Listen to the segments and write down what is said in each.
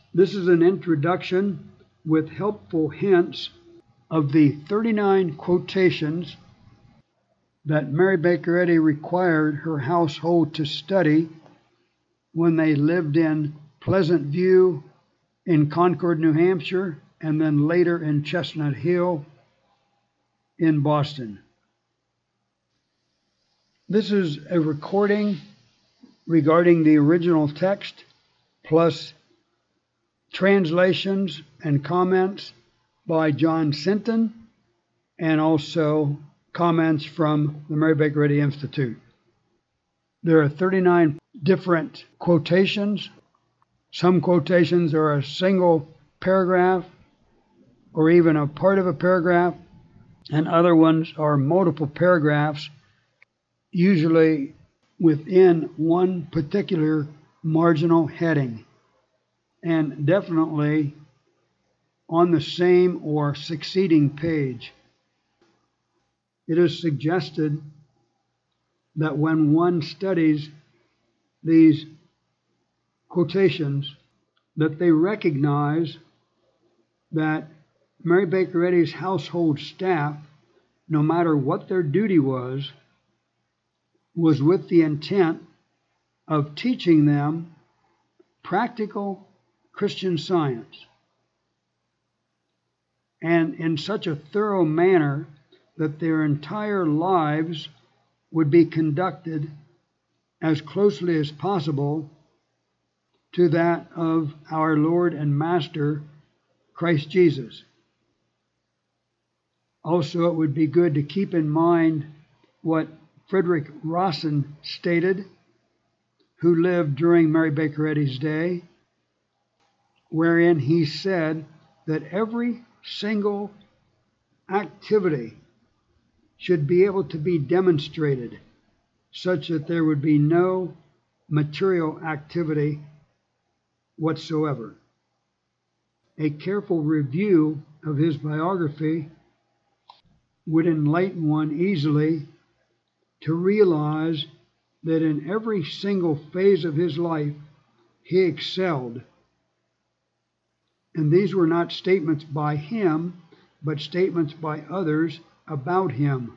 This is an introduction with helpful hints of the 39 quotations that Mary Baker Eddy required her household to study when they lived in Pleasant View in Concord, New Hampshire, and then later in Chestnut Hill in Boston. This is a recording regarding the original text, plus translations and comments by John Sinton, and also comments from the Mary Baker Eddy Institute. There are 39 different quotations. Some quotations are a single paragraph or even a part of a paragraph, and other ones are multiple paragraphs, usually within one particular marginal heading, and definitely on the same or succeeding page. It is suggested that when one studies these quotations, that they recognize that Mary Baker Eddy's household staff, no matter what their duty was with the intent of teaching them practical Christian Science, and in such a thorough manner that their entire lives would be conducted as closely as possible to that of our Lord and Master, Christ Jesus. Also, it would be good to keep in mind what Frederick Rawson stated, who lived during Mary Baker Eddy's day, wherein he said that every single activity should be able to be demonstrated such that there would be no material activity whatsoever. A careful review of his biography would enlighten one easily to realize that in every single phase of his life he excelled. And these were not statements by him, but statements by others about him.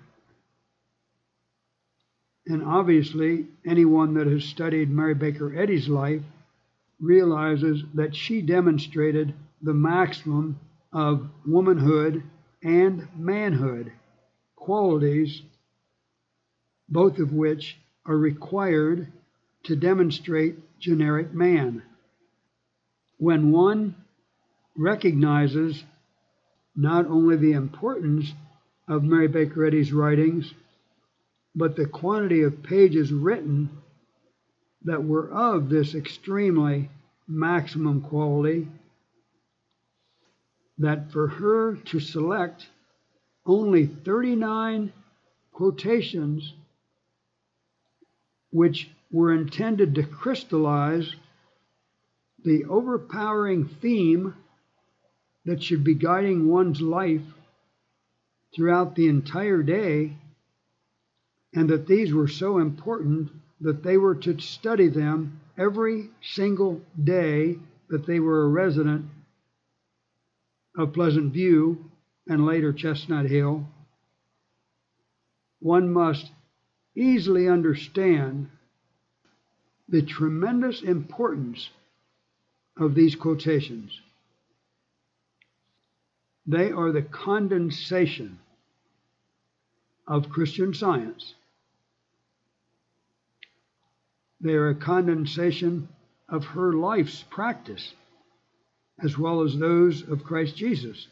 And obviously, anyone that has studied Mary Baker Eddy's life realizes that she demonstrated the maximum of womanhood and manhood qualities, both of which are required to demonstrate generic man. When one recognizes not only the importance of Mary Baker Eddy's writings, but the quantity of pages written that were of this extremely maximum quality, that for her to select only 39 quotations which were intended to crystallize the overpowering theme that should be guiding one's life throughout the entire day, and that these were so important that they were to study them every single day that they were a resident of Pleasant View and later Chestnut Hill, one must easily understand the tremendous importance of these quotations. They are the condensation of Christian Science. They are a condensation of her life's practice, as well as those of Christ Jesus.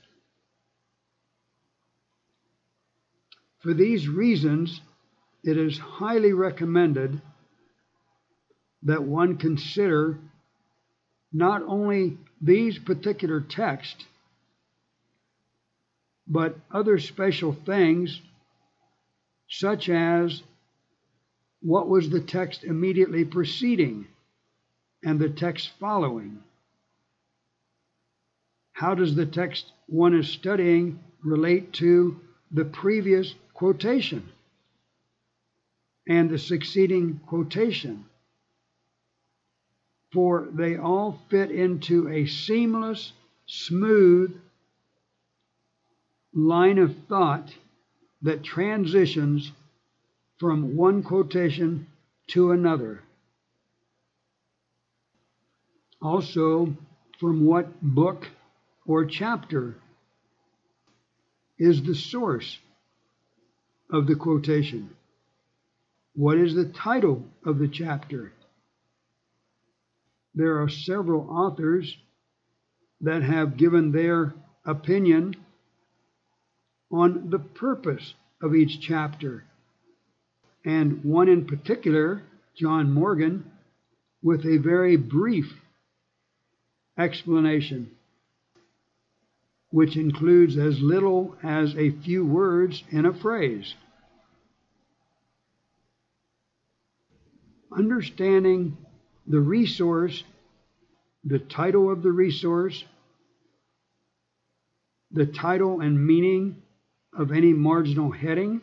For these reasons, it is highly recommended that one consider not only these particular texts, but other special things, such as what was the text immediately preceding and the text following. How does the text one is studying relate to the previous quotation and the succeeding quotation? for they all fit into a seamless, smooth line of thought that transitions from one quotation to another. Also, from what book or chapter is the source of the quotation? What is the title of the chapter? There are several authors that have given their opinion on the purpose of each chapter, and one in particular, John Morgan, with a very brief explanation, which includes as little as a few words in a phrase. Understanding the resource, the title of the resource, the title and meaning of any marginal heading,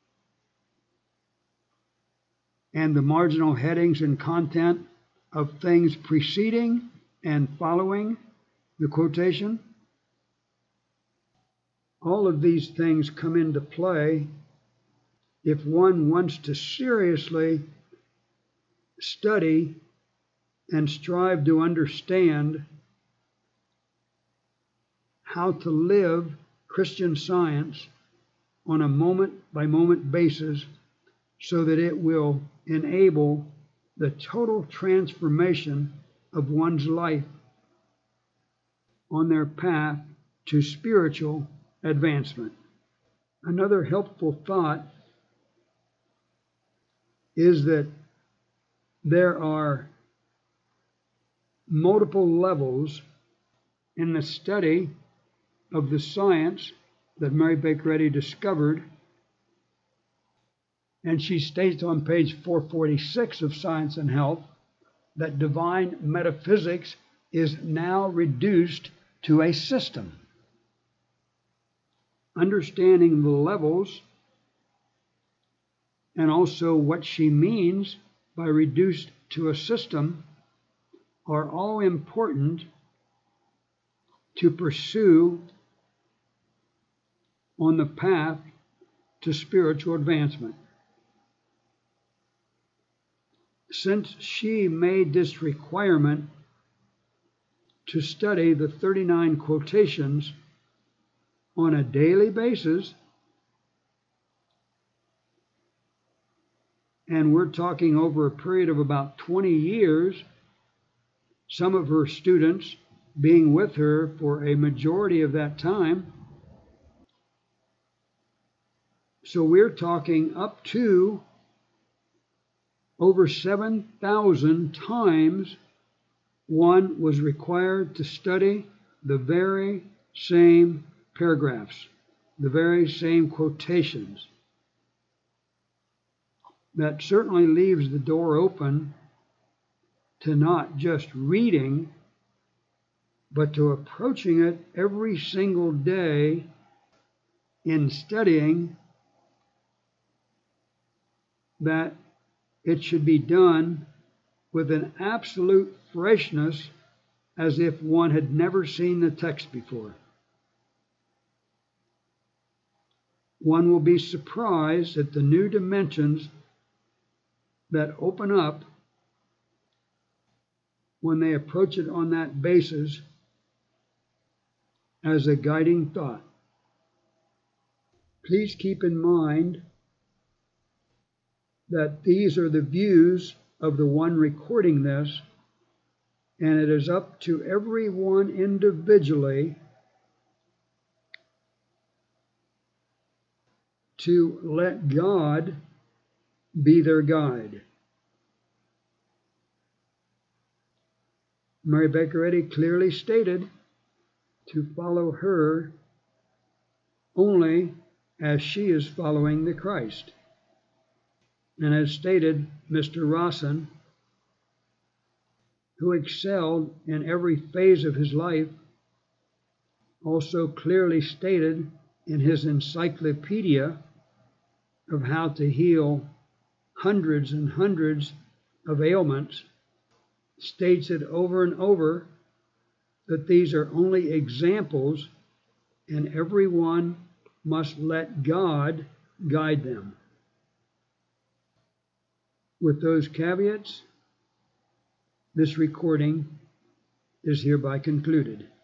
and the marginal headings and content of things preceding and following the quotation. All of these things come into play if one wants to seriously study and strive to understand how to live Christian Science on a moment-by-moment basis so that it will enable the total transformation of one's life on their path to spiritual advancement. Another helpful thought is that there are multiple levels in the study of the science that Mary Baker Eddy discovered, and she states on page 446 of Science and Health that divine metaphysics is now reduced to a system. Understanding the levels and also what she means by reduced to a system are all important to pursue on the path to spiritual advancement. Since she made this requirement to study the 39 quotations on a daily basis, and we're talking over a period of about 20 years, some of her students being with her for a majority of that time. So we're talking up to over 7,000 times one was required to study the very same paragraphs, the very same quotations. That certainly leaves the door open to not just reading, but to approaching it every single day in studying, that it should be done with an absolute freshness as if one had never seen the text before. One will be surprised at the new dimensions that open up when they approach it on that basis as a guiding thought. Please keep in mind that these are the views of the one recording this, and it is up to everyone individually to let God be their guide. Mary Baker Eddy clearly stated to follow her only as she is following the Christ. And as stated, Mr. Rawson, who excelled in every phase of his life, also clearly stated in his encyclopedia of how to heal hundreds and hundreds of ailments, states it over and over that these are only examples and everyone must let God guide them. With those caveats, this recording is hereby concluded.